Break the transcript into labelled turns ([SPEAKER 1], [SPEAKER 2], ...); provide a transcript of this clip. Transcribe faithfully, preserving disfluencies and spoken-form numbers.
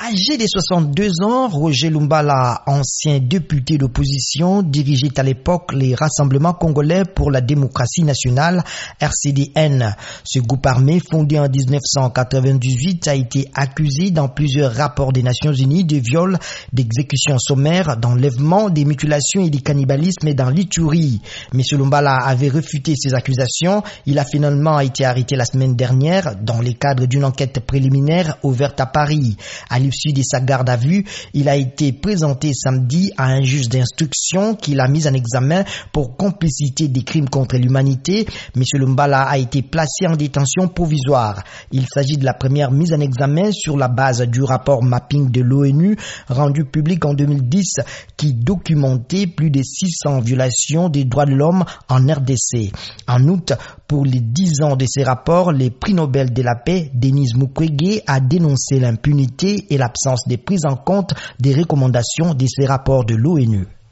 [SPEAKER 1] Âgé de soixante-deux ans, Roger Lumbala, ancien député d'opposition, dirigeait à l'époque les Rassemblements congolais pour la démocratie nationale, R C D N. Ce groupe armé, fondé en dix-neuf cent quatre-vingt-dix-huit, a été accusé dans plusieurs rapports des Nations Unies de viols, d'exécutions sommaires, d'enlèvements, des mutilations et des cannibalismes dans l'Ituri. M. Lumbala avait refuté ces accusations. Il a finalement été arrêté la semaine dernière dans le cadre d'une enquête préliminaire ouverte à Paris. À l'issue de sa garde à vue, il a été présenté samedi à un juge d'instruction qui l'a mis en examen pour complicité des crimes contre l'humanité. M. Lumbala a été placé en détention provisoire. Il s'agit de la première mise en examen sur la base du rapport mapping de l'ONU rendu public en deux mille dix qui documentait plus de six cents violations des droits de l'homme en R D C. En août, pour les dix ans de ces rapports, le prix Nobel de la paix, Denis Mukwege, a dénoncé l'impunité et l'absence de prise en compte des recommandations de ces rapports de l'ONU.